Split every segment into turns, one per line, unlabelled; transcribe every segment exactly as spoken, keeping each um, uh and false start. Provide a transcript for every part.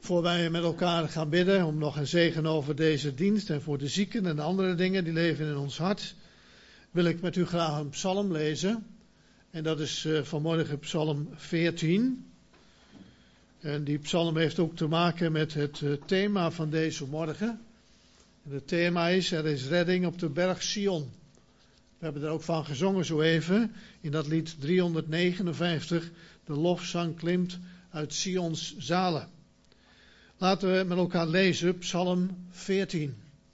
Voor wij met elkaar gaan bidden om nog een zegen over deze dienst en voor de zieken en de andere dingen die leven in ons hart, wil ik met u graag een psalm lezen. En dat is uh, vanmorgen psalm veertien. En die psalm heeft ook te maken met het uh, thema van deze morgen. En het thema is, er is redding op de berg Sion. We hebben er ook van gezongen zo even, in dat lied driehonderdnegenenvijftig, de lofzang klimt uit Sions zalen. Laten we met elkaar lezen, psalm veertien.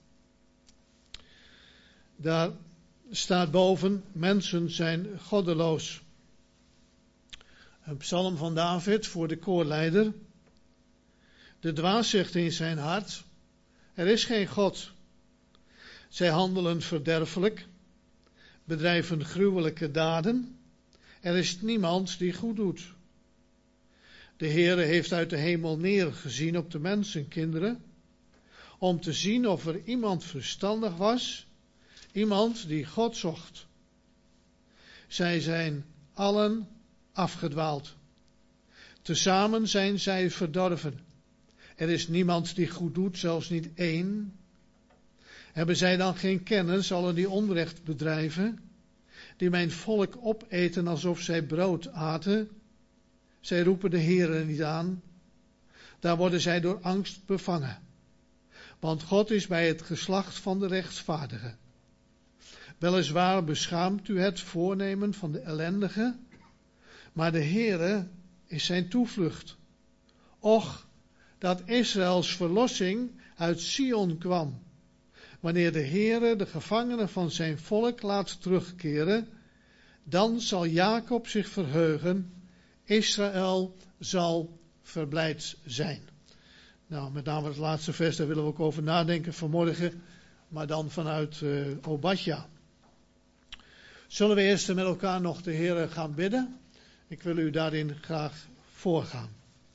Daar staat boven, mensen zijn goddeloos. Een psalm van David voor de koorleider. De dwaas zegt in zijn hart, er is geen God. Zij handelen verderfelijk, bedrijven gruwelijke daden. Er is niemand die goed doet. De Heere heeft uit de hemel neergezien op de mensenkinderen, om te zien of er iemand verstandig was, iemand die God zocht. Zij zijn allen afgedwaald. Tezamen zijn zij verdorven. Er is niemand die goed doet, zelfs niet één. Hebben zij dan geen kennis, allen die onrecht bedrijven, die mijn volk opeten alsof zij brood aten? Zij roepen de Heere niet aan. Daar worden zij door angst bevangen. Want God is bij het geslacht van de rechtvaardigen. Weliswaar beschaamt u het voornemen van de ellendige, maar de Heere is zijn toevlucht. Och, dat Israëls verlossing uit Sion kwam. Wanneer de Heere de gevangenen van zijn volk laat terugkeren, dan zal Jacob zich verheugen, Israël zal verblijd zijn. Nou, met name het laatste vers, daar willen we ook over nadenken vanmorgen, maar dan vanuit uh, Obadja. Zullen we eerst met elkaar nog de Heere gaan bidden? Ik wil u daarin graag voorgaan.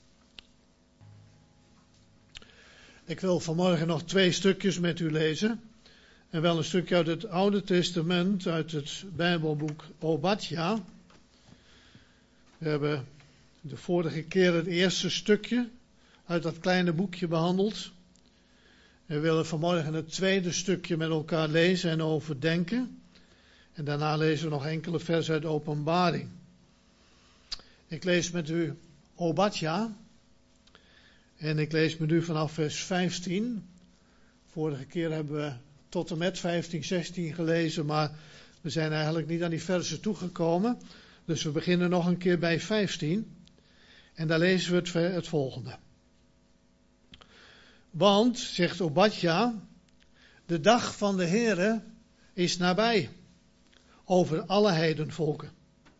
Ik wil vanmorgen nog twee stukjes met u lezen. En wel een stukje uit het Oude Testament, uit het Bijbelboek Obadja. We hebben de vorige keer het eerste stukje uit dat kleine boekje behandeld. We willen vanmorgen het tweede stukje met elkaar lezen en overdenken. En daarna lezen we nog enkele versen uit de Openbaring. Ik lees met u Obadja. En ik lees met u vanaf vers vijftien. Vorige keer hebben we tot en met vijftien, zestien gelezen, maar we zijn eigenlijk niet aan die versen toegekomen. Dus we beginnen nog een keer bij vijftien. En daar lezen we het, het volgende. Want, zegt Obadja, de dag van de Heere is nabij, over alle heidenvolken.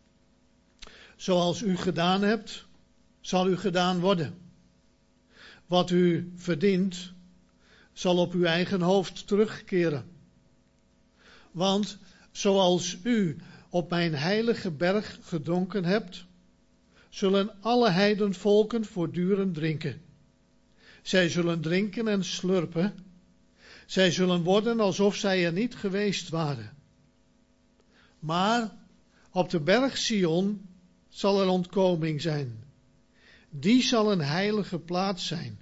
Zoals u gedaan hebt, zal u gedaan worden. Wat u verdient, zal op uw eigen hoofd terugkeren. Want zoals u op mijn heilige berg gedronken hebt, zullen alle heidenvolken voortdurend drinken. Zij zullen drinken en slurpen. Zij zullen worden alsof zij er niet geweest waren. Maar op de berg Sion zal er ontkoming zijn. Die zal een heilige plaats zijn.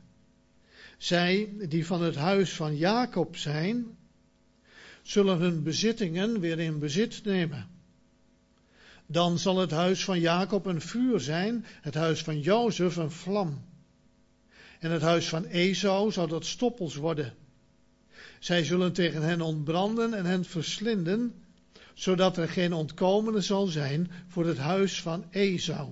Zij die van het huis van Jacob zijn, zullen hun bezittingen weer in bezit nemen. Dan zal het huis van Jacob een vuur zijn, het huis van Jozef een vlam. En het huis van Esau zal dat stoppels worden. Zij zullen tegen hen ontbranden en hen verslinden, zodat er geen ontkomende zal zijn voor het huis van Esau.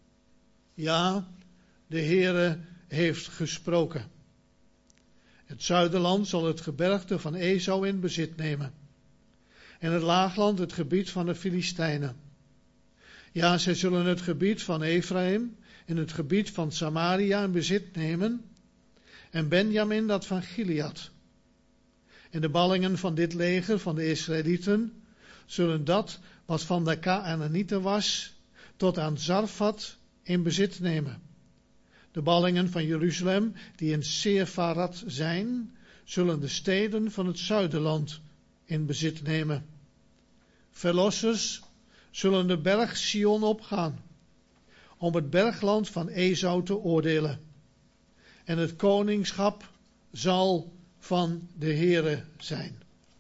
Ja, de Heere heeft gesproken. Het zuiderland zal het gebergte van Esau in bezit nemen. En het laagland het gebied van de Filistijnen. Ja, zij zullen het gebied van Ephraim en het gebied van Samaria in bezit nemen. En Benjamin dat van Gilead. En de ballingen van dit leger van de Israëlieten zullen dat wat van de Kanaanieten was, tot aan Zarfat in bezit nemen. De ballingen van Jeruzalem, die in Sefarat zijn, zullen de steden van het zuiderland in bezit nemen. Verlossers zullen de berg Sion opgaan, om het bergland van Esau te oordelen. en het koningschap zal van de Heere zijn.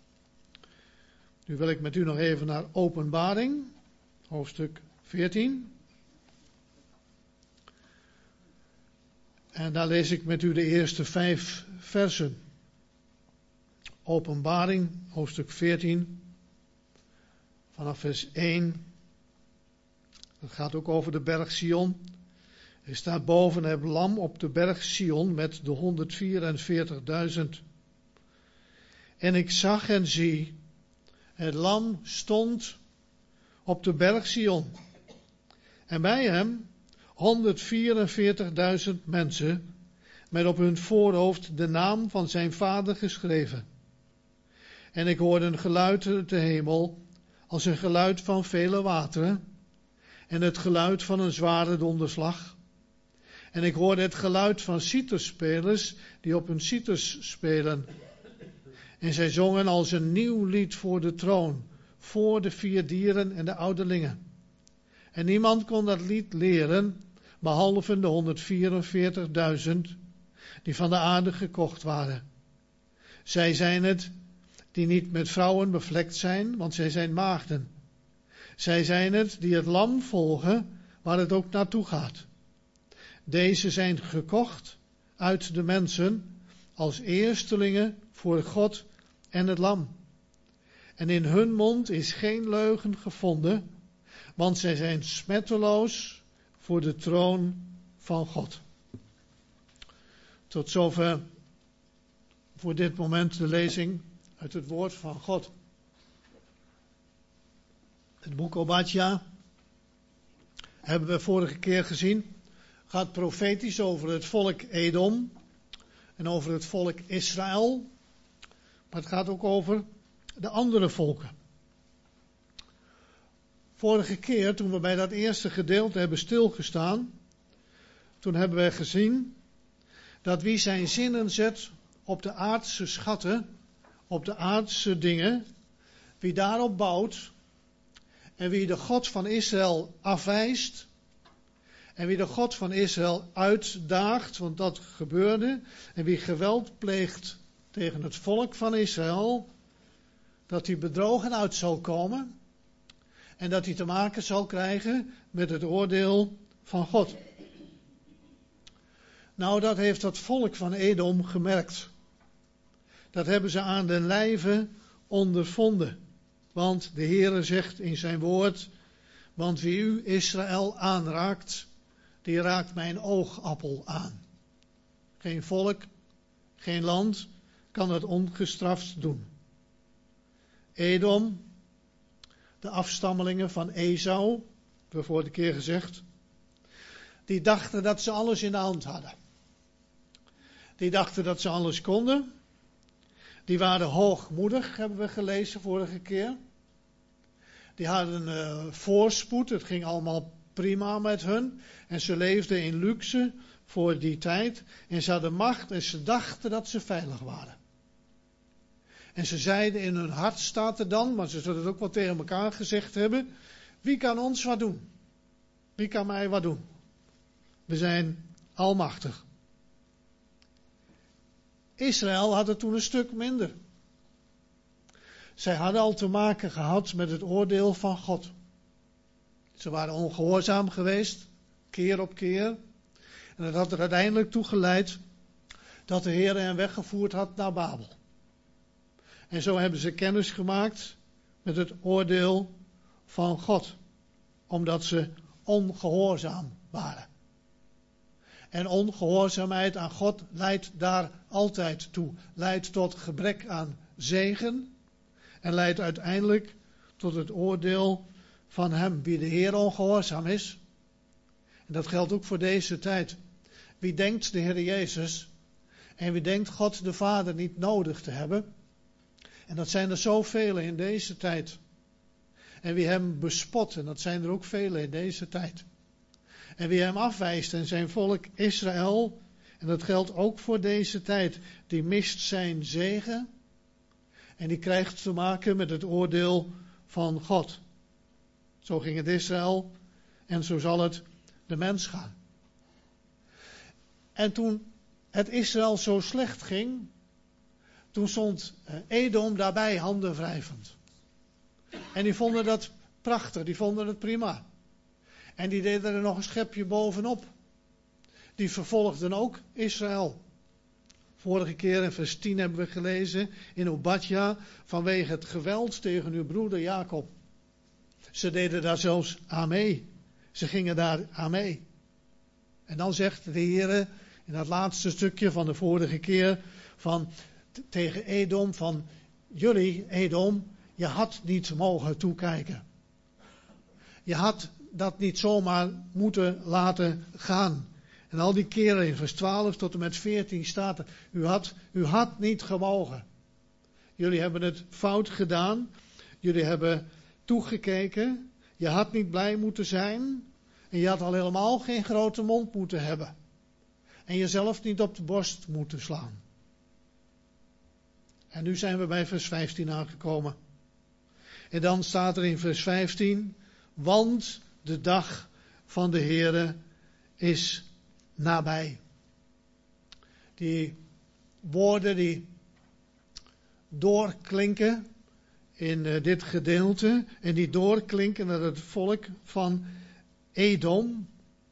Nu wil ik met u nog even naar Openbaring, hoofdstuk veertien. En daar lees ik met u de eerste vijf versen. Openbaring, hoofdstuk veertien, vanaf vers één. Dat gaat ook over de berg Sion. Er staat boven het lam op de berg Sion met de honderdvierenveertigduizend. En ik zag en zie, het lam stond op de berg Sion. En bij hem honderdvierenveertigduizend mensen, met op hun voorhoofd de naam van zijn vader geschreven. En ik hoorde een geluid uit de hemel, als een geluid van vele wateren, en het geluid van een zware donderslag. En ik hoorde het geluid van citerspelers die op hun citers spelen. En zij zongen als een nieuw lied voor de troon, voor de vier dieren en de ouderlingen. En niemand kon dat lied leren, behalve de honderdvierenveertigduizend die van de aarde gekocht waren. Zij zijn het die niet met vrouwen bevlekt zijn, want zij zijn maagden. Zij zijn het die het lam volgen, waar het ook naartoe gaat. Deze zijn gekocht uit de mensen als eerstelingen voor God en het lam. En in hun mond is geen leugen gevonden, want zij zijn smetteloos voor de troon van God. Tot zover voor dit moment de lezing uit het woord van God. Het boek Obadja, hebben we vorige keer gezien, gaat profetisch over het volk Edom en over het volk Israël. Maar het gaat ook over de andere volken. Vorige keer, toen we bij dat eerste gedeelte hebben stilgestaan, toen hebben we gezien dat wie zijn zinnen zet op de aardse schatten, op de aardse dingen, wie daarop bouwt en wie de God van Israël afwijst en wie de God van Israël uitdaagt, want dat gebeurde, en wie geweld pleegt tegen het volk van Israël, dat hij bedrogen uit zal komen en dat hij te maken zal krijgen met het oordeel van God. Nou, dat heeft dat volk van Edom gemerkt. Dat hebben ze aan den lijve ondervonden. Want de Heere zegt in zijn woord, want wie u Israël aanraakt, die raakt mijn oogappel aan. Geen volk, geen land kan het ongestraft doen. Edom, de afstammelingen van Esau, hebben we vorige keer gezegd, die dachten dat ze alles in de hand hadden. Die dachten dat ze alles konden. Die waren hoogmoedig, hebben we gelezen vorige keer. Die hadden uh, voorspoed, het ging allemaal prima met hun. En ze leefden in luxe voor die tijd. En ze hadden macht en ze dachten dat ze veilig waren. En ze zeiden in hun hart, staat er dan, maar ze zullen het ook wel tegen elkaar gezegd hebben, wie kan ons wat doen? Wie kan mij wat doen? We zijn almachtig. Israël had het toen een stuk minder. Zij hadden al te maken gehad met het oordeel van God. Ze waren ongehoorzaam geweest, keer op keer. En dat had er uiteindelijk toe geleid dat de Heer hen weggevoerd had naar Babel. En zo hebben ze kennis gemaakt met het oordeel van God. Omdat ze ongehoorzaam waren. En ongehoorzaamheid aan God leidt daar altijd toe. Leidt tot gebrek aan zegen. En leidt uiteindelijk tot het oordeel van hem. Wie de Heer ongehoorzaam is. En dat geldt ook voor deze tijd. Wie denkt de Heer Jezus. En wie denkt God de Vader niet nodig te hebben. En dat zijn er zoveel in deze tijd. En wie hem bespot. En dat zijn er ook velen in deze tijd. En wie hem afwijst en zijn volk Israël, en dat geldt ook voor deze tijd, die mist zijn zegen en die krijgt te maken met het oordeel van God. Zo ging het Israël en zo zal het de mens gaan. En toen het Israël zo slecht ging, toen stond Edom daarbij handen wrijvend. En die vonden dat prachtig, die vonden het prima. En die deden er nog een schepje bovenop. Die vervolgden ook Israël. Vorige keer in vers tien hebben we gelezen in Obadja vanwege het geweld tegen uw broeder Jacob. Ze deden daar zelfs aan mee. Ze gingen daar aan mee. En dan zegt de Heer in dat laatste stukje van de vorige keer van, t- tegen Edom van jullie Edom, je had niet mogen toekijken. Je had dat niet zomaar moeten laten gaan. En al die keren in vers twaalf tot en met veertien staat er, u had, u had niet gemogen. Jullie hebben het fout gedaan. Jullie hebben toegekeken. Je had niet blij moeten zijn. En je had al helemaal geen grote mond moeten hebben. En jezelf niet op de borst moeten slaan. En nu zijn we bij vers vijftien aangekomen. En dan staat er in vers vijftien, want de dag van de Heere is nabij. Die woorden die doorklinken in uh, dit gedeelte en die doorklinken naar het volk van Edom.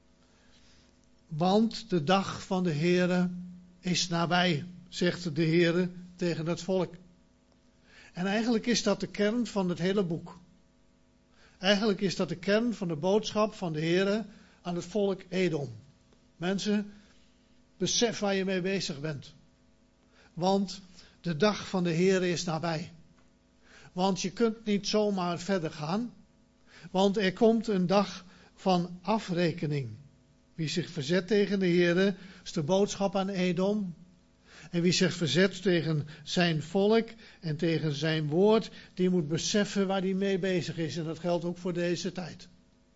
Want de dag van de Heere is nabij, zegt de Heere tegen het volk. En eigenlijk is dat de kern van het hele boek. Eigenlijk is dat de kern van de boodschap van de Heere aan het volk Edom. Mensen, besef waar je mee bezig bent. Want de dag van de Heere is nabij. Want je kunt niet zomaar verder gaan. Want er komt een dag van afrekening. Wie zich verzet tegen de Heere, is de boodschap aan Edom. En wie zich verzet tegen zijn volk en tegen zijn woord, die moet beseffen waar hij mee bezig is. En dat geldt ook voor deze tijd.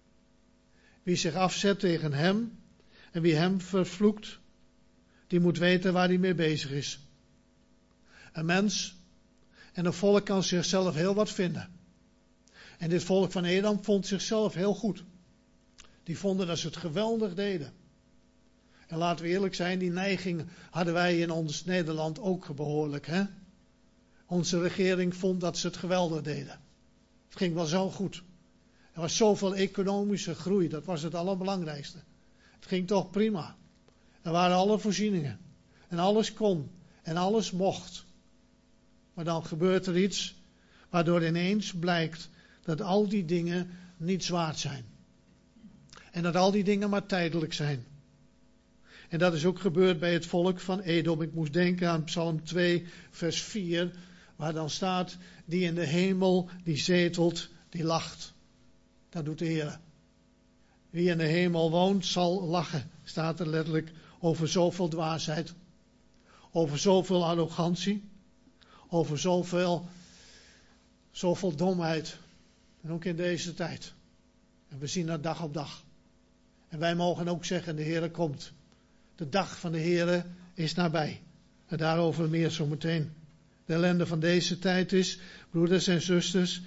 Wie zich afzet tegen hem en wie hem vervloekt, die moet weten waar hij mee bezig is. Een mens en een volk kan zichzelf heel wat vinden. En dit volk van Edom vond zichzelf heel goed. Die vonden dat ze het geweldig deden. En laten we eerlijk zijn, die neiging hadden wij in ons Nederland ook behoorlijk. Hè? Onze regering vond dat ze het geweldig deden. Het ging wel zo goed. Er was zoveel economische groei, dat was het allerbelangrijkste. Het ging toch prima. Er waren alle voorzieningen. En alles kon. En alles mocht. Maar dan gebeurt er iets waardoor ineens blijkt dat al die dingen niets waard zijn. En dat al die dingen maar tijdelijk zijn. En dat is ook gebeurd bij het volk van Edom. Ik moest denken aan Psalm twee, vers vier, waar dan staat, die in de hemel, die zetelt, die lacht. Dat doet de Heer. Wie in de hemel woont, zal lachen, staat er letterlijk, over zoveel dwaasheid, over zoveel arrogantie, over zoveel, zoveel domheid. En ook in deze tijd. En we zien dat dag op dag. En wij mogen ook zeggen, de Heer komt. De dag van de Heere is nabij. En daarover meer zometeen. De ellende van deze tijd is, broeders en zusters,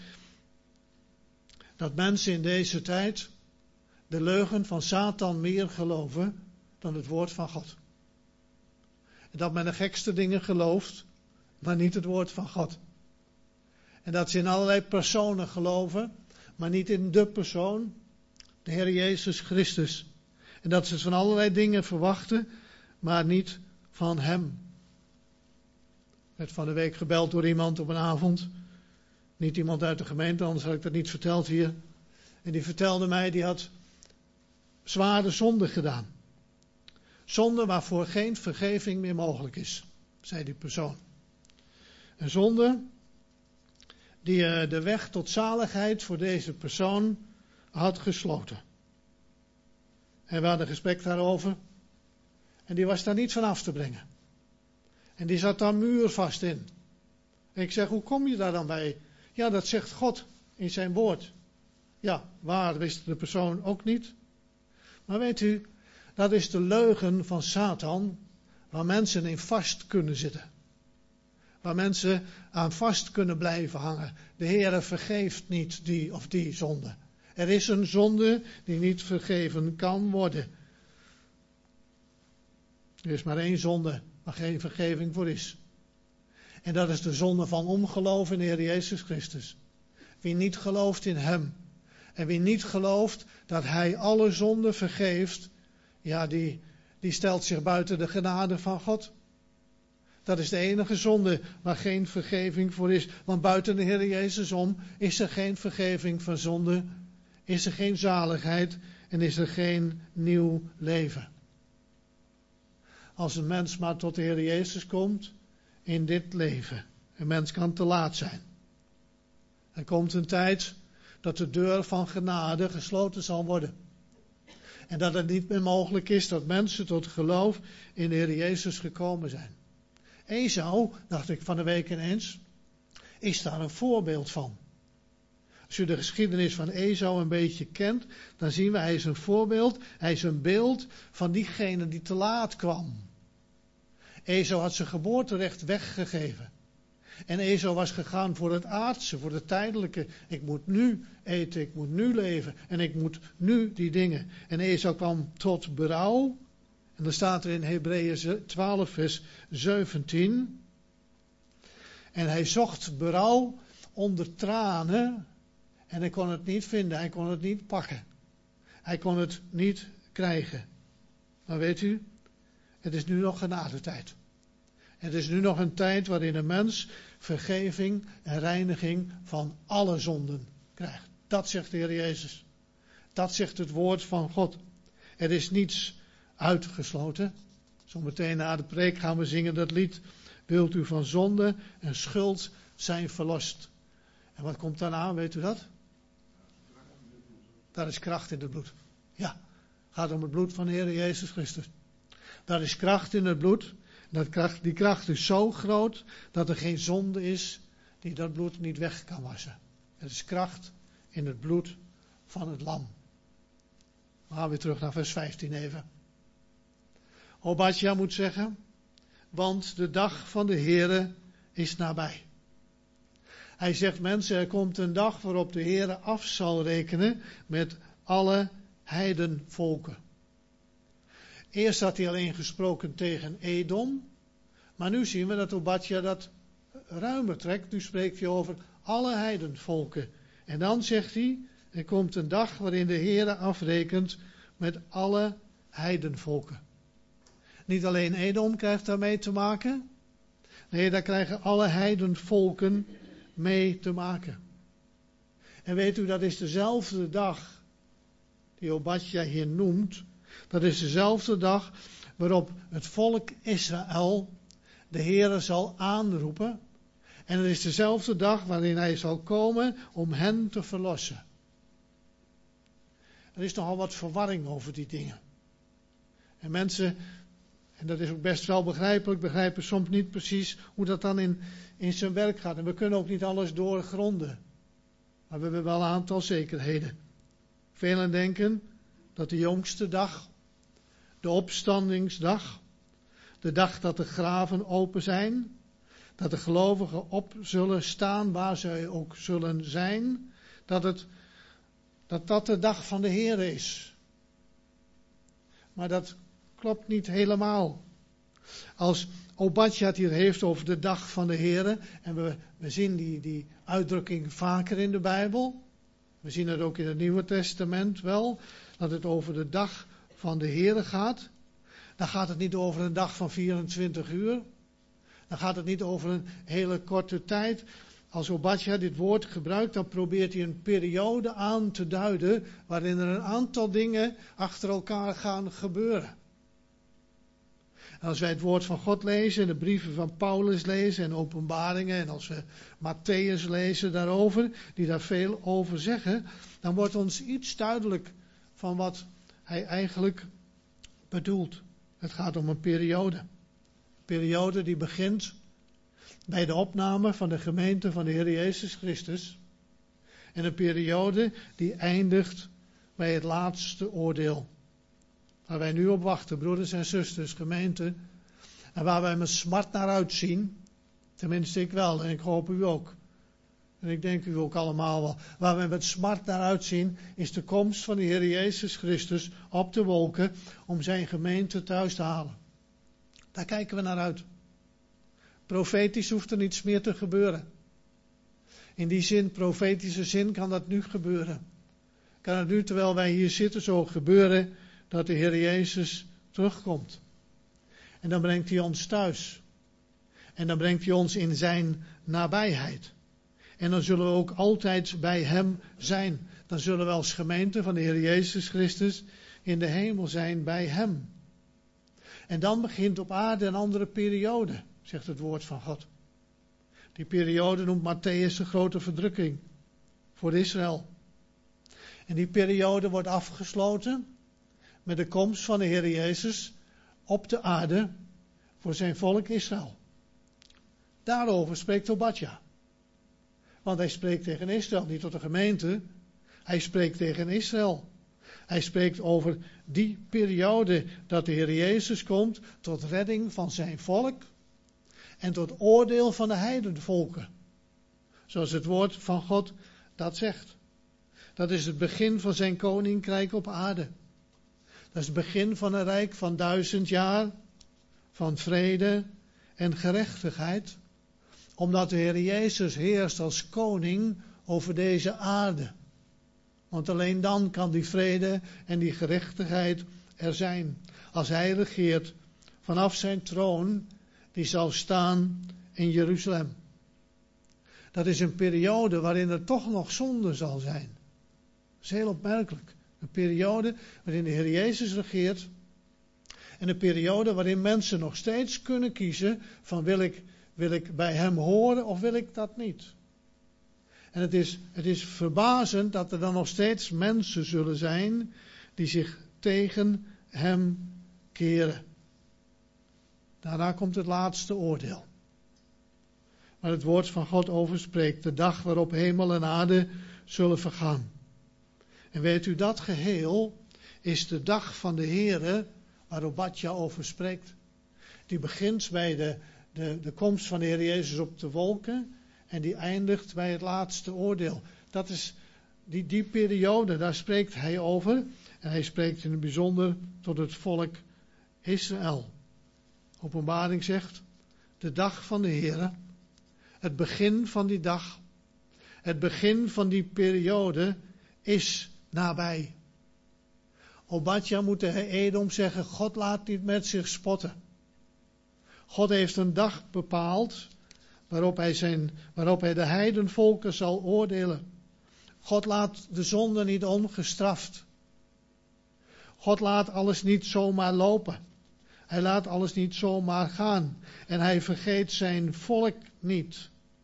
dat mensen in deze tijd de leugen van Satan meer geloven dan het woord van God. En dat men de gekste dingen gelooft, maar niet het woord van God. En dat ze in allerlei personen geloven, maar niet in de persoon, de Heer Jezus Christus. En dat ze van allerlei dingen verwachten, maar niet van Hem. Ik werd van de week gebeld door iemand op een avond. Niet iemand uit de gemeente, anders had ik dat niet verteld hier. En die vertelde mij, die had zware zonde gedaan. Zonde waarvoor geen vergeving meer mogelijk is, zei die persoon. Een zonde die de weg tot zaligheid voor deze persoon had gesloten. En we hadden gesprek daarover. En die was daar niet van af te brengen. En die zat daar muurvast in. En ik zeg, hoe kom je daar dan bij? Ja, dat zegt God in zijn woord. Ja, waar wist de persoon ook niet. Maar weet u, dat is de leugen van Satan, waar mensen in vast kunnen zitten. Waar mensen aan vast kunnen blijven hangen. De Heere vergeeft niet die of die zonde. Er is een zonde die niet vergeven kan worden. Er is maar één zonde waar geen vergeving voor is. En dat is de zonde van ongeloof in de Heer Jezus Christus. Wie niet gelooft in Hem. En wie niet gelooft dat Hij alle zonden vergeeft. Ja, die, die stelt zich buiten de genade van God. Dat is de enige zonde waar geen vergeving voor is. Want buiten de Heer Jezus om is er geen vergeving van zonde. Is er geen zaligheid en is er geen nieuw leven. Als een mens maar tot de Heer Jezus komt in dit leven. Een mens kan te laat zijn. Er komt een tijd dat de deur van genade gesloten zal worden. En dat het niet meer mogelijk is dat mensen tot geloof in de Heer Jezus gekomen zijn. Esau, dacht ik van de week ineens, is daar een voorbeeld van. Als u de geschiedenis van Esau een beetje kent, dan zien we hij is een voorbeeld, hij is een beeld van diegene die te laat kwam. Esau had zijn geboorterecht weggegeven. En Esau was gegaan voor het aardse, voor het tijdelijke. Ik moet nu eten, ik moet nu leven en ik moet nu die dingen. En Esau kwam tot berouw. En dan staat er in Hebreeën twaalf vers zeventien. En hij zocht berouw onder tranen. En hij kon het niet vinden, hij kon het niet pakken. Hij kon het niet krijgen. Maar weet u, het is nu nog genadetijd. Het is nu nog een tijd waarin een mens vergeving en reiniging van alle zonden krijgt. Dat zegt de Heer Jezus. Dat zegt het woord van God. Er is niets uitgesloten. Zometeen na de preek gaan we zingen dat lied. Wilt u van zonde en schuld zijn verlost. En wat komt daarna, weet u dat? Daar is kracht in het bloed. Ja, het gaat om het bloed van de Heer Jezus Christus. Daar is kracht in het bloed. Dat kracht, die kracht is zo groot dat er geen zonde is die dat bloed niet weg kan wassen. Er is kracht in het bloed van het lam. We gaan weer terug naar vers vijftien even. Obadja moet zeggen, want de dag van de Heere is nabij. Hij zegt mensen, er komt een dag waarop de Heere af zal rekenen met alle heidenvolken. Eerst had hij alleen gesproken tegen Edom. Maar nu zien we dat Obadja dat ruimer trekt. Nu spreekt hij over alle heidenvolken. En dan zegt hij, er komt een dag waarin de Heere afrekent met alle heidenvolken. Niet alleen Edom krijgt daarmee te maken. Nee, daar krijgen alle heidenvolken mee te maken. En weet u, dat is dezelfde dag die Obadja hier noemt. Dat is dezelfde dag waarop het volk Israël de Heere zal aanroepen. En het is dezelfde dag waarin hij zal komen om hen te verlossen. Er is nogal wat verwarring over die dingen. En mensen, en dat is ook best wel begrijpelijk, begrijpen soms niet precies hoe dat dan in, in zijn werk gaat. En we kunnen ook niet alles doorgronden. Maar we hebben wel een aantal zekerheden. Velen denken dat de jongste dag, de opstandingsdag, de dag dat de graven open zijn, dat de gelovigen op zullen staan waar zij ook zullen zijn, dat het, dat, dat de dag van de Heer is. Maar dat klopt niet helemaal. Als Obadja het hier heeft over de dag van de Heer, en we, we zien die, die uitdrukking vaker in de Bijbel, we zien het ook in het Nieuwe Testament wel, dat het over de dag van de Heer gaat. Dan gaat het niet over een dag van vierentwintig uur. Dan gaat het niet over een hele korte tijd. Als Obadja dit woord gebruikt, dan probeert hij een periode aan te duiden waarin er een aantal dingen achter elkaar gaan gebeuren. En als wij het woord van God lezen en de brieven van Paulus lezen en openbaringen en als we Matthäus lezen daarover, die daar veel over zeggen, dan wordt ons iets duidelijk van wat hij eigenlijk bedoelt. Het gaat om een periode. Een periode die begint bij de opname van de gemeente van de Heer Jezus Christus. En een periode die eindigt bij het laatste oordeel. Waar wij nu op wachten, broeders en zusters, gemeente. En waar wij met smart naar uitzien. Tenminste ik wel en ik hoop u ook. En ik denk u ook allemaal wel. Waar wij met smart naar uitzien is de komst van de Heer Jezus Christus op de wolken om zijn gemeente thuis te halen. Daar kijken we naar uit. Profetisch hoeft er niets meer te gebeuren. In die zin, profetische zin, kan dat nu gebeuren. Kan het nu, terwijl wij hier zitten, zo gebeuren dat de Heer Jezus terugkomt. En dan brengt hij ons thuis. En dan brengt hij ons in zijn nabijheid. En dan zullen we ook altijd bij hem zijn. Dan zullen we als gemeente van de Heer Jezus Christus in de hemel zijn bij hem. En dan begint op aarde een andere periode, zegt het woord van God. Die periode noemt Matthäus de grote verdrukking voor Israël. En die periode wordt afgesloten met de komst van de Heer Jezus op de aarde voor zijn volk Israël. Daarover spreekt Obadja. Want hij spreekt tegen Israël, niet tot de gemeente. Hij spreekt tegen Israël. Hij spreekt over die periode dat de Heer Jezus komt tot redding van zijn volk en tot oordeel van de heidenvolken. Zoals het woord van God dat zegt. Dat is het begin van zijn koninkrijk op aarde. Dat is het begin van een rijk van duizend jaar van vrede en gerechtigheid. Omdat de Heer Jezus heerst als koning over deze aarde. Want alleen dan kan die vrede en die gerechtigheid er zijn. Als hij regeert vanaf zijn troon, die zal staan in Jeruzalem. Dat is een periode waarin er toch nog zonde zal zijn. Dat is heel opmerkelijk. Een periode waarin de Heer Jezus regeert. En een periode waarin mensen nog steeds kunnen kiezen van wil ik, wil ik bij hem horen of wil ik dat niet. En het is, het is verbazend dat er dan nog steeds mensen zullen zijn die zich tegen hem keren. Daarna komt het laatste oordeel. Waar het woord van God over spreekt. De dag waarop hemel en aarde zullen vergaan. En weet u, dat geheel is de dag van de Heere waar Obadja over spreekt. Die begint bij de, de, de komst van de Heer Jezus op de wolken. En die eindigt bij het laatste oordeel. Dat is die, die periode, daar spreekt hij over. En hij spreekt in het bijzonder tot het volk Israël. Openbaring zegt, de dag van de Heere, het begin van die dag, het begin van die periode is nabij. Obadja moet tegen Edom zeggen, God laat niet met zich spotten. God heeft een dag bepaald waarop hij, zijn, waarop hij de heidenvolken zal oordelen. God laat de zonde niet ongestraft. God laat alles niet zomaar lopen. Hij laat alles niet zomaar gaan. En hij vergeet zijn volk niet.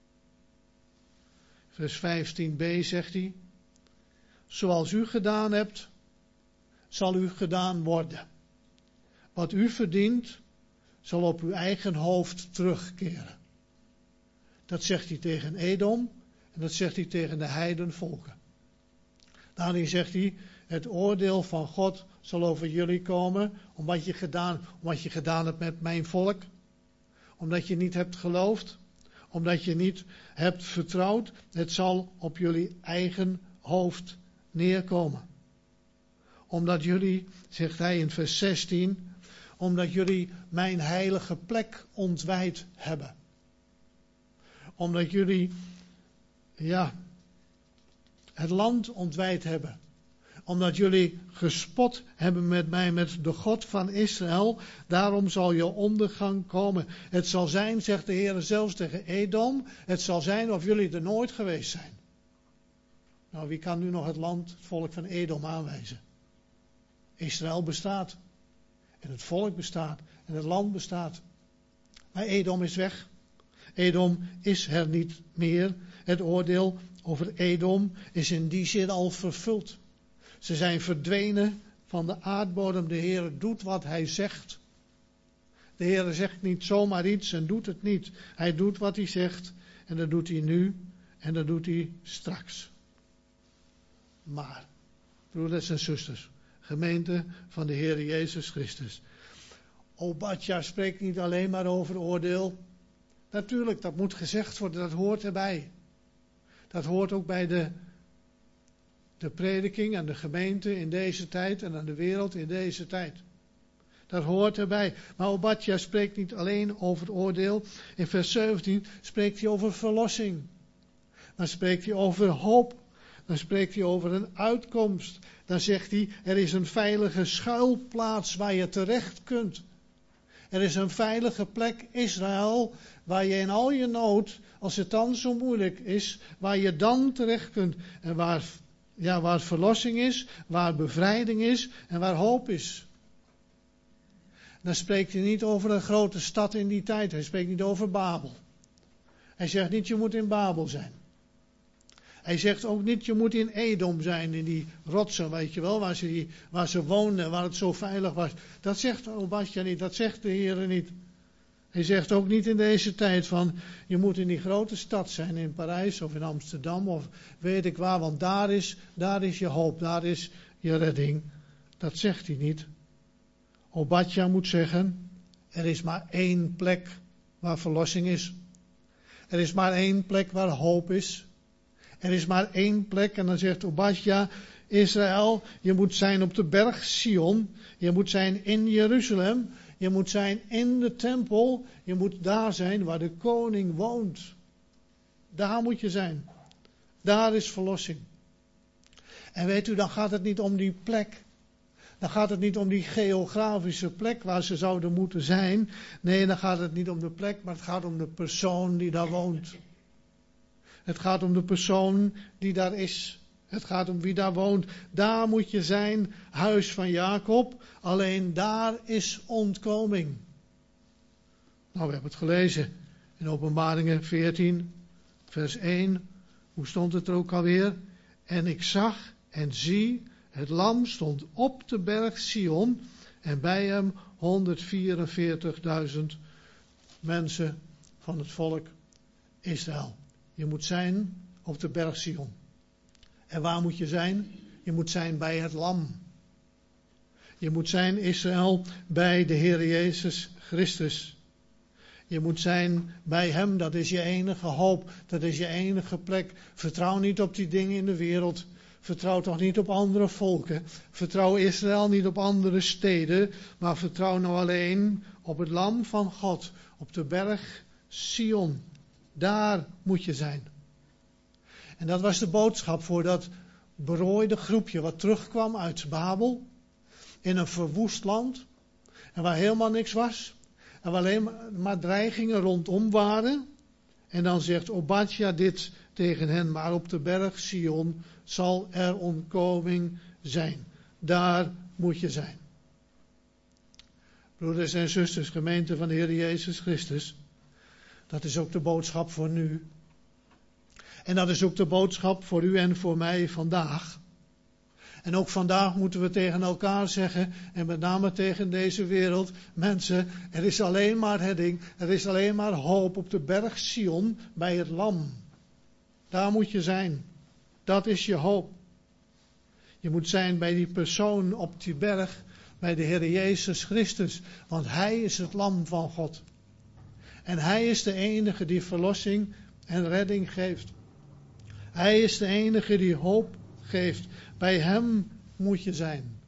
Vers vijftien b zegt hij. Zoals u gedaan hebt, zal u gedaan worden. Wat u verdient, zal op uw eigen hoofd terugkeren. Dat zegt hij tegen Edom en dat zegt hij tegen de heidenvolken. Daarin zegt hij, het oordeel van God zal over jullie komen, omdat je gedaan, omdat je gedaan hebt met mijn volk. Omdat je niet hebt geloofd, omdat je niet hebt vertrouwd. Het zal op jullie eigen hoofd neerkomen. Omdat jullie, zegt hij in vers zestien, omdat jullie mijn heilige plek ontwijd hebben. Omdat jullie, ja, het land ontwijd hebben. Omdat jullie gespot hebben met mij, met de God van Israël. Daarom zal je ondergang komen. Het zal zijn, zegt de Heer zelfs tegen Edom. Het zal zijn of jullie er nooit geweest zijn. Nou, wie kan nu nog het land, het volk van Edom aanwijzen? Israël bestaat. En het volk bestaat. En het land bestaat. Maar Edom is weg. Edom is er niet meer. Het oordeel over Edom is in die zin al vervuld. Ze zijn verdwenen van de aardbodem. De Heer doet wat hij zegt. De Heer zegt niet zomaar iets en doet het niet. Hij doet wat hij zegt en dat doet hij nu en dat doet hij straks. Maar, broeders en zusters, gemeente van de Heer Jezus Christus. Obadja spreekt niet alleen maar over oordeel. Natuurlijk, dat moet gezegd worden, dat hoort erbij. Dat hoort ook bij de, de prediking aan de gemeente in deze tijd en aan de wereld in deze tijd. Dat hoort erbij. Maar Obadja spreekt niet alleen over oordeel. In vers zeventien spreekt hij over verlossing. Dan spreekt hij over hoop. Dan spreekt hij over een uitkomst. Dan zegt hij, er is een veilige schuilplaats waar je terecht kunt. Er is een veilige plek, Israël, waar je in al je nood, als het dan zo moeilijk is, waar je dan terecht kunt. En waar, ja, waar verlossing is, waar bevrijding is en waar hoop is. Dan spreekt hij niet over een grote stad in die tijd. Hij spreekt niet over Babel. Hij zegt niet, je moet in Babel zijn. Hij zegt ook niet, je moet in Edom zijn, in die rotsen, weet je wel, waar ze, die, waar ze woonden, waar het zo veilig was. Dat zegt Obadja niet, dat zegt de Heer niet. Hij zegt ook niet in deze tijd van, je moet in die grote stad zijn, in Parijs of in Amsterdam of weet ik waar, want daar is, daar is je hoop, daar is je redding. Dat zegt hij niet. Obadja moet zeggen, er is maar één plek waar verlossing is. Er is maar één plek waar hoop is. Er is maar één plek en dan zegt Obadja, Israël, je moet zijn op de berg Sion, je moet zijn in Jeruzalem, je moet zijn in de tempel, je moet daar zijn waar de koning woont. Daar moet je zijn. Daar is verlossing. En weet u, dan gaat het niet om die plek. Dan gaat het niet om die geografische plek waar ze zouden moeten zijn. Nee, dan gaat het niet om de plek, maar het gaat om de persoon die daar woont. Het gaat om de persoon die daar is. Het gaat om wie daar woont. Daar moet je zijn, huis van Jacob. Alleen daar is ontkoming. Nou, we hebben het gelezen in Openbaringen veertien, vers één. Hoe stond het er ook alweer? En ik zag en zie, het lam stond op de berg Sion en bij hem honderdvierenveertigduizend mensen van het volk Israël. Je moet zijn op de berg Sion. En waar moet je zijn? Je moet zijn bij het lam. Je moet zijn, Israël, bij de Heer Jezus Christus. Je moet zijn bij hem, dat is je enige hoop, dat is je enige plek. Vertrouw niet op die dingen in de wereld. Vertrouw toch niet op andere volken. Vertrouw Israël niet op andere steden, maar vertrouw nou alleen op het lam van God, op de berg Sion. Daar moet je zijn. En dat was de boodschap voor dat berooide groepje wat terugkwam uit Babel. In een verwoest land. En waar helemaal niks was. En waar alleen maar dreigingen rondom waren. En dan zegt Obadja dit tegen hen. Maar op de berg Sion zal er ontkoming zijn. Daar moet je zijn. Broeders en zusters, gemeente van de Heer Jezus Christus. Dat is ook de boodschap voor nu. En dat is ook de boodschap voor u en voor mij vandaag. En ook vandaag moeten we tegen elkaar zeggen, en met name tegen deze wereld, mensen, er is alleen maar redding, er is alleen maar hoop op de berg Sion bij het lam. Daar moet je zijn. Dat is je hoop. Je moet zijn bij die persoon op die berg, bij de Heer Jezus Christus, want Hij is het lam van God. En Hij is de enige die verlossing en redding geeft. Hij is de enige die hoop geeft. Bij Hem moet je zijn.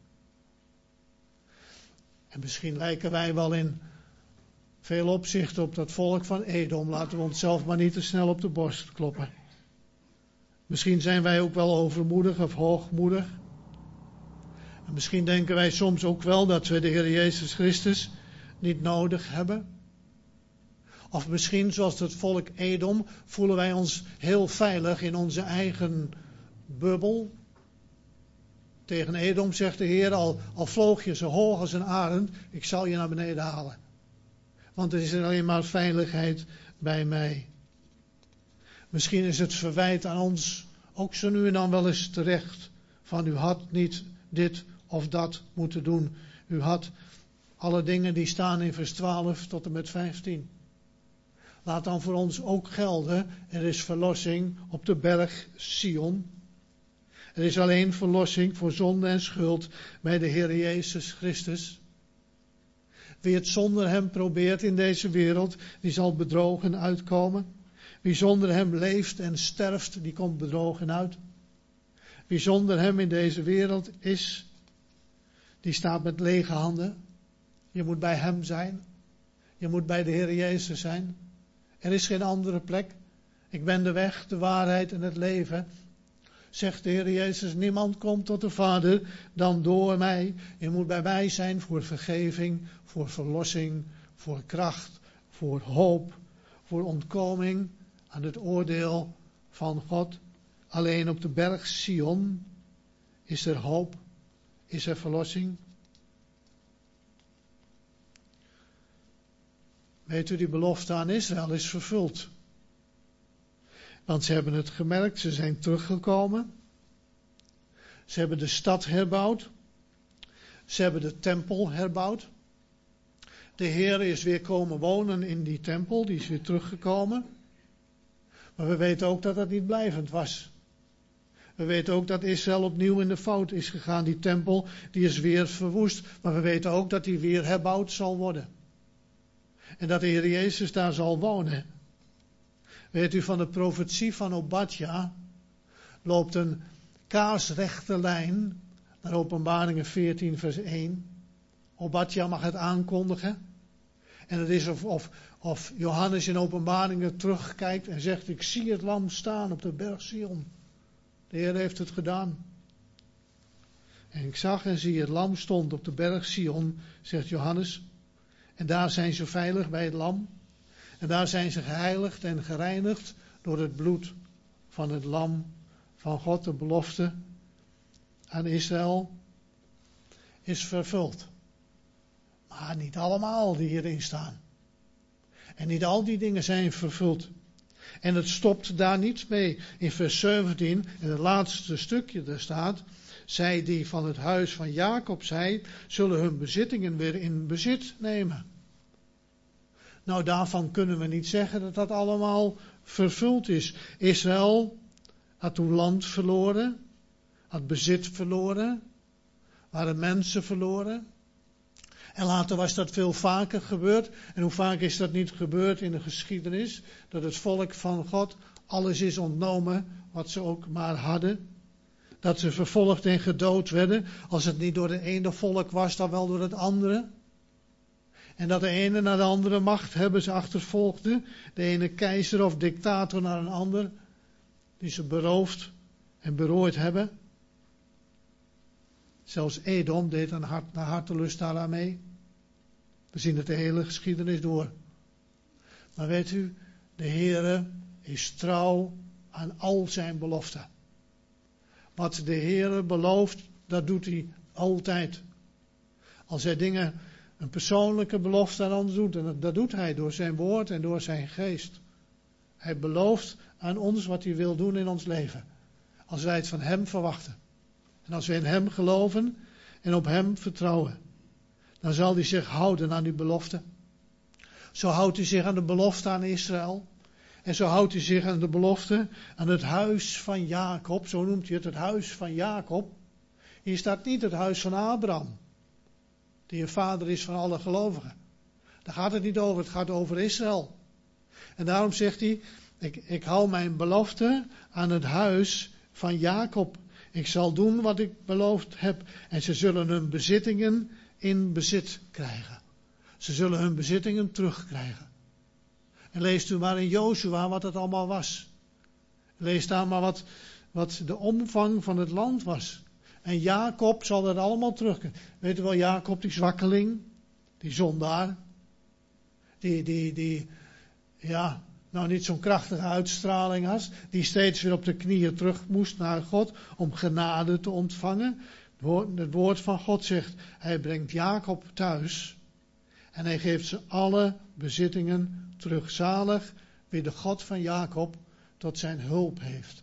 En misschien lijken wij wel in veel opzichten op dat volk van Edom. Laten we onszelf maar niet te snel op de borst kloppen. Misschien zijn wij ook wel overmoedig of hoogmoedig. En misschien denken wij soms ook wel dat we de Heer Jezus Christus niet nodig hebben. Of misschien, zoals het volk Edom, voelen wij ons heel veilig in onze eigen bubbel. Tegen Edom zegt de Heer, al, al vloog je zo hoog als een arend, ik zal je naar beneden halen. Want er is alleen maar veiligheid bij mij. Misschien is het verwijt aan ons ook zo nu en dan wel eens terecht. Van u had niet dit of dat moeten doen. U had alle dingen die staan in vers twaalf tot en met vijftien. Laat dan voor ons ook gelden, er is verlossing op de berg Sion. Er is alleen verlossing voor zonde en schuld bij de Heer Jezus Christus. Wie het zonder Hem probeert in deze wereld, die zal bedrogen uitkomen. Wie zonder Hem leeft en sterft, die komt bedrogen uit. Wie zonder Hem in deze wereld is, die staat met lege handen. Je moet bij hem zijn. Je moet bij de Heer Jezus zijn. Er is geen andere plek. Ik ben de weg, de waarheid en het leven. Zegt de Heer Jezus, niemand komt tot de Vader dan door mij. Je moet bij mij zijn voor vergeving, voor verlossing, voor kracht, voor hoop, voor ontkoming aan het oordeel van God. Alleen op de berg Sion is er hoop, is er verlossing. Weet u, die belofte aan Israël is vervuld. Want ze hebben het gemerkt, ze zijn teruggekomen. Ze hebben de stad herbouwd. Ze hebben de tempel herbouwd. De Heer is weer komen wonen in die tempel, die is weer teruggekomen. Maar we weten ook dat dat niet blijvend was. We weten ook dat Israël opnieuw in de fout is gegaan. Die tempel die is weer verwoest. Maar we weten ook dat die weer herbouwd zal worden. En dat de Heer Jezus daar zal wonen. Weet u, van de profetie van Obadja loopt een kaarsrechte lijn naar Openbaringen veertien vers één. Obadja mag het aankondigen. En het is of, of, of Johannes in Openbaringen terugkijkt en zegt, ik zie het lam staan op de berg Sion. De Heer heeft het gedaan. En ik zag en zie het lam stond op de berg Sion, zegt Johannes. En daar zijn ze veilig bij het lam. En daar zijn ze geheiligd en gereinigd door het bloed van het lam van God. De belofte aan Israël is vervuld. Maar niet allemaal die hierin staan. En niet al die dingen zijn vervuld. En het stopt daar niet mee. In vers zeventien, in het laatste stukje, daar staat, zij die van het huis van Jacob zijn, zullen hun bezittingen weer in bezit nemen. Nou, daarvan kunnen we niet zeggen dat dat allemaal vervuld is. Israël had toen land verloren, had bezit verloren, waren mensen verloren. En later was dat veel vaker gebeurd. En hoe vaak is dat niet gebeurd in de geschiedenis? Dat het volk van God alles is ontnomen wat ze ook maar hadden. Dat ze vervolgd en gedood werden. Als het niet door het ene volk was, dan wel door het andere. En dat de ene naar de andere macht hebben ze achtervolgden. De ene keizer of dictator naar een ander. Die ze beroofd en berooid hebben. Zelfs Edom deed aan hart, naar hartelust daaraan mee. We zien het de hele geschiedenis door. Maar weet u, de Heere is trouw aan al zijn beloften. Wat de Heere belooft, dat doet hij altijd. Als hij dingen, een persoonlijke belofte aan ons doet, en dat doet hij door zijn woord en door zijn geest. Hij belooft aan ons wat hij wil doen in ons leven. Als wij het van hem verwachten. En als we in hem geloven en op hem vertrouwen, dan zal hij zich houden aan die belofte. Zo houdt hij zich aan de belofte aan Israël. En zo houdt hij zich aan de belofte aan het huis van Jacob. Zo noemt hij het, het huis van Jacob. Hier staat niet het huis van Abraham, die een vader is van alle gelovigen. Daar gaat het niet over, het gaat over Israël. En daarom zegt hij, ik, ik hou mijn belofte aan het huis van Jacob. Ik zal doen wat ik beloofd heb. En ze zullen hun bezittingen in bezit krijgen. Ze zullen hun bezittingen terugkrijgen. En leest u maar in Jozua wat het allemaal was. Lees daar maar wat, wat de omvang van het land was. En Jacob zal dat allemaal terugkrijgen. Weet u wel, Jacob, die zwakkeling, die zondaar, die, die, die, ja, nou niet zo'n krachtige uitstraling had, die steeds weer op de knieën terug moest naar God om genade te ontvangen. Het woord, het woord van God zegt, hij brengt Jacob thuis en hij geeft ze alle bezittingen terug. Zalig wie de God van Jacob tot zijn hulp heeft.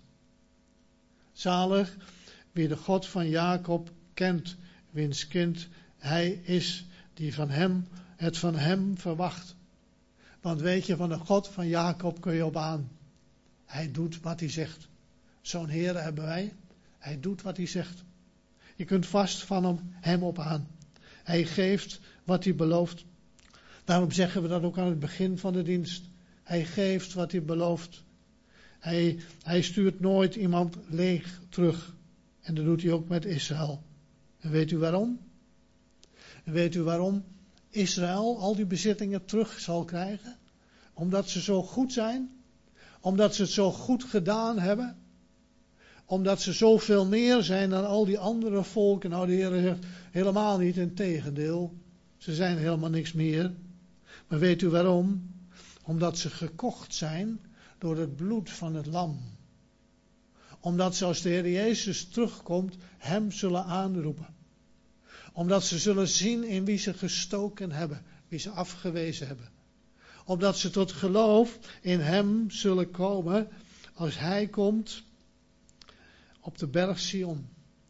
Zalig wie de God van Jacob kent, wiens kind hij is, die van hem het van hem verwacht. Want weet je, van de God van Jacob kun je op aan. Hij doet wat hij zegt. Zo'n Heer hebben wij. Hij doet wat hij zegt. Je kunt vast van hem, hem op aan. Hij geeft wat hij belooft. Daarom zeggen we dat ook aan het begin van de dienst. Hij geeft wat hij belooft. Hij, hij stuurt nooit iemand leeg terug. En dat doet hij ook met Israël. En weet u waarom? En weet u waarom? Israël al die bezittingen terug zal krijgen? Omdat ze zo goed zijn? Omdat ze het zo goed gedaan hebben? Omdat ze zoveel meer zijn dan al die andere volken? Nou, de Heer zegt helemaal niet, integendeel. Ze zijn helemaal niks meer. Maar weet u waarom? Omdat ze gekocht zijn door het bloed van het lam. Omdat ze als de Heer Jezus terugkomt, hem zullen aanroepen. Omdat ze zullen zien in wie ze gestoken hebben, wie ze afgewezen hebben. Omdat ze tot geloof in hem zullen komen als hij komt op de berg Sion.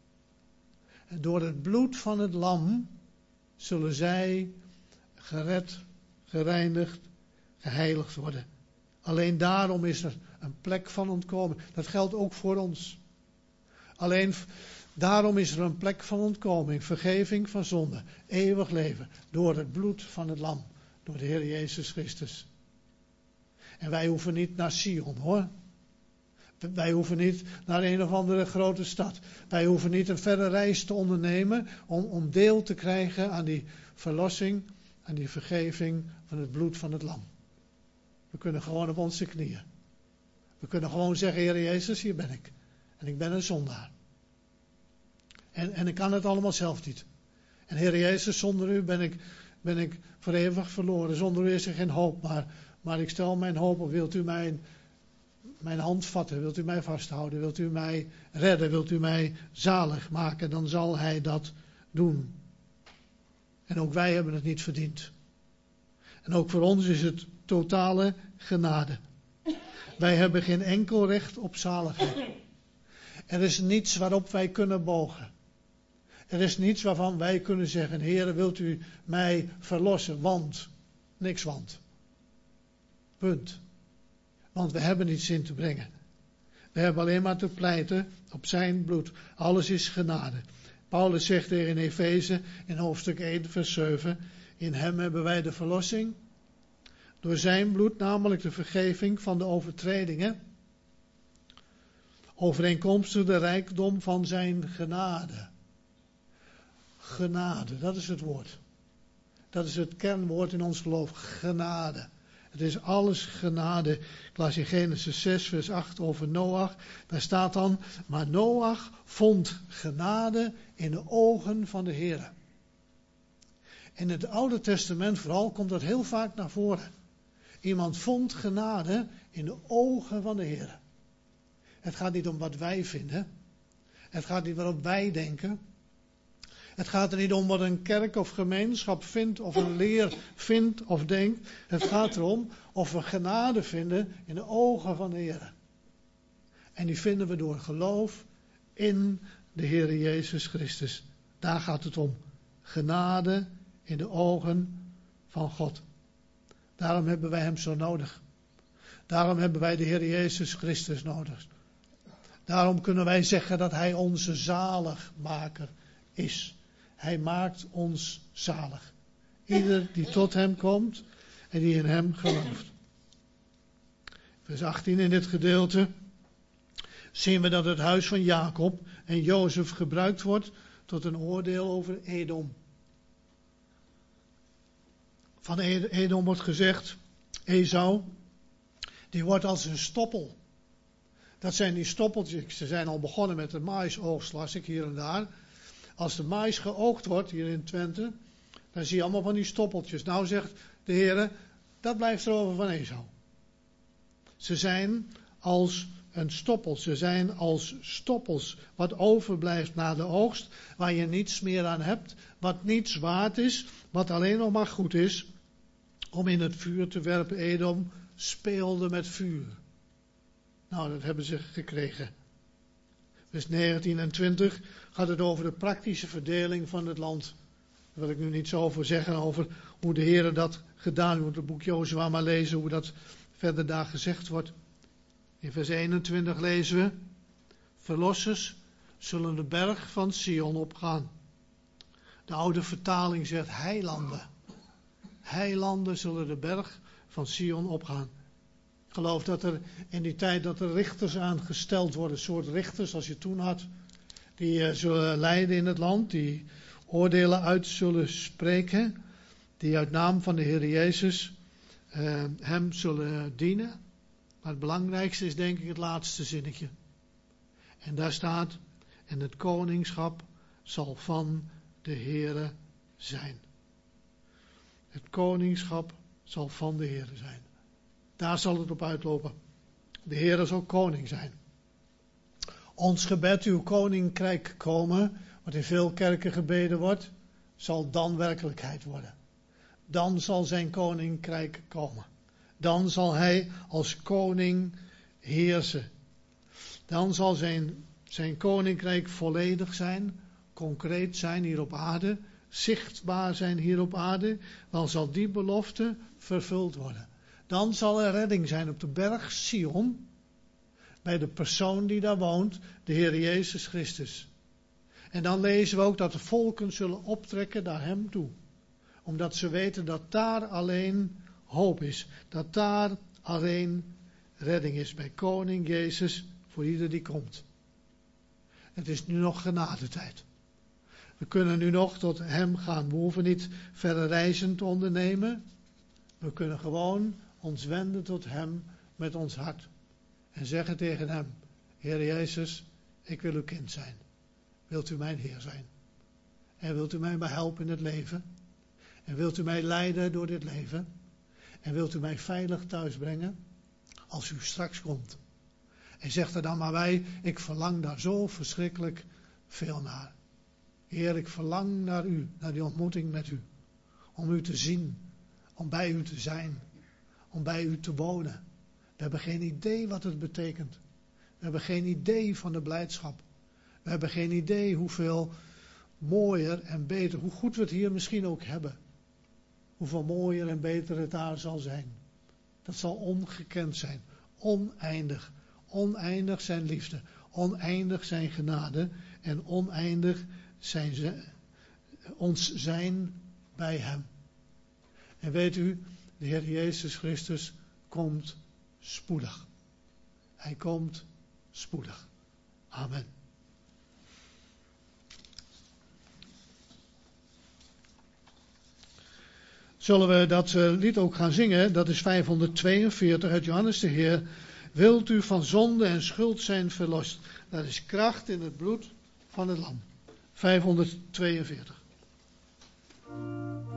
En door het bloed van het lam zullen zij gered, gereinigd, geheiligd worden. Alleen daarom is er een plek van ontkomen. Dat geldt ook voor ons. Alleen daarom is er een plek van ontkoming, vergeving van zonde, eeuwig leven, door het bloed van het lam, door de Heer Jezus Christus. En wij hoeven niet naar Sion, hoor. Wij hoeven niet naar een of andere grote stad. Wij hoeven niet een verre reis te ondernemen om, om deel te krijgen aan die verlossing, aan die vergeving van het bloed van het lam. We kunnen gewoon op onze knieën. We kunnen gewoon zeggen, Heer Jezus, hier ben ik. En ik ben een zondaar. En, en ik kan het allemaal zelf niet. En Heer Jezus, zonder u ben ik, ben ik voor eeuwig verloren. Zonder u is er geen hoop. Maar, maar ik stel mijn hoop op. Wilt u mijn, mijn hand vatten? Wilt u mij vasthouden? Wilt u mij redden? Wilt u mij zalig maken? Dan zal hij dat doen. En ook wij hebben het niet verdiend. En ook voor ons is het totale genade. Wij hebben geen enkel recht op zaligheid. Er is niets waarop wij kunnen bogen. Er is niets waarvan wij kunnen zeggen, Heere, wilt u mij verlossen? Want, niks want. Punt. Want we hebben niets in te brengen. We hebben alleen maar te pleiten op zijn bloed. Alles is genade. Paulus zegt er in Efeze, in hoofdstuk één, vers zeven, in hem hebben wij de verlossing. Door zijn bloed, namelijk de vergeving van de overtredingen. Overeenkomstig de rijkdom van zijn genade. Genade, dat is het woord. Dat is het kernwoord in ons geloof. Genade. Het is alles genade. Ik las in Genesis zes, vers acht over Noach. Daar staat dan, maar Noach vond genade in de ogen van de Heere. In het Oude Testament vooral komt dat heel vaak naar voren. Iemand vond genade in de ogen van de Heere. Het gaat niet om wat wij vinden. Het gaat niet waarop wij denken. Het gaat er niet om wat een kerk of gemeenschap vindt of een leer vindt of denkt. Het gaat erom of we genade vinden in de ogen van de Heer. En die vinden we door geloof in de Heer Jezus Christus. Daar gaat het om. Genade in de ogen van God. Daarom hebben wij hem zo nodig. Daarom hebben wij de Heer Jezus Christus nodig. Daarom kunnen wij zeggen dat hij onze zaligmaker is. Hij maakt ons zalig. Ieder die tot hem komt en die in hem gelooft. Vers achttien in dit gedeelte zien we dat het huis van Jacob en Jozef gebruikt wordt tot een oordeel over Edom. Van Edom wordt gezegd, Esau, die wordt als een stoppel. Dat zijn die stoppeltjes, ze zijn al begonnen met de maïsoogst, las ik hier en daar. Als de maïs geoogst wordt hier in Twente, dan zie je allemaal van die stoppeltjes. Nou zegt de Heer, dat blijft er over van Esau. Ze zijn als een stoppel, ze zijn als stoppels. Wat overblijft na de oogst, waar je niets meer aan hebt, wat niets waard is, wat alleen nog maar goed is, om in het vuur te werpen. Edom speelde met vuur. Nou, dat hebben ze gekregen. Vers negentien en twintig gaat het over de praktische verdeling van het land. Daar wil ik nu niet zo over zeggen, over hoe de Heer dat gedaan heeft. Je moet het boek Jozua maar lezen, hoe dat verder daar gezegd wordt. In vers eenentwintig lezen we, verlossers zullen de berg van Sion opgaan. De oude vertaling zegt heilanden. Heilanden zullen de berg van Sion opgaan. Ik geloof dat er in die tijd dat er richters aangesteld worden, een soort richters als je toen had, die uh, zullen leiden in het land, die oordelen uit zullen spreken. die uit naam van de Heer Jezus uh, hem zullen dienen. Maar het belangrijkste is denk ik het laatste zinnetje. En daar staat, en het koningschap zal van de Heere zijn. Het koningschap zal van de Heere zijn. Daar zal het op uitlopen. De Heere zal koning zijn. Ons gebed, uw koninkrijk komen, wat in veel kerken gebeden wordt, zal dan werkelijkheid worden. Dan zal zijn koninkrijk komen. Dan zal hij als koning heersen. Dan zal zijn, zijn koninkrijk volledig zijn, concreet zijn hier op aarde, zichtbaar zijn hier op aarde. Dan zal die belofte vervuld worden. Dan zal er redding zijn op de berg Sion, bij de persoon die daar woont, de Heer Jezus Christus. En dan lezen we ook dat de volken zullen optrekken naar hem toe. Omdat ze weten dat daar alleen hoop is. Dat daar alleen redding is bij koning Jezus voor ieder die komt. Het is nu nog genadetijd. We kunnen nu nog tot hem gaan. We hoeven niet verre reizen te ondernemen. We kunnen gewoon ons wenden tot hem met ons hart. En zeggen tegen hem, Heer Jezus, ik wil uw kind zijn. Wilt u mijn Heer zijn? En wilt u mij helpen in het leven? En wilt u mij leiden door dit leven? En wilt u mij veilig thuis brengen? Als u straks komt. En zegt er dan maar bij, ik verlang daar zo verschrikkelijk veel naar. Heer, ik verlang naar u, naar die ontmoeting met u. Om u te zien, om bij u te zijn, om bij u te wonen. We hebben geen idee wat het betekent. We hebben geen idee van de blijdschap. We hebben geen idee hoeveel mooier en beter, hoe goed we het hier misschien ook hebben. Hoeveel mooier en beter het daar zal zijn. Dat zal ongekend zijn. Oneindig. Oneindig zijn liefde. Oneindig zijn genade. En oneindig zijn ze, ons zijn bij hem. En weet u, de Heer Jezus Christus komt spoedig. Hij komt spoedig. Amen. Zullen we dat lied ook gaan zingen? Dat is vijfhonderdtweeënveertig uit Johannes de Heer. Wilt u van zonde en schuld zijn verlost? Dat is kracht in het bloed van het lam. vijfhonderdtweeënveertig.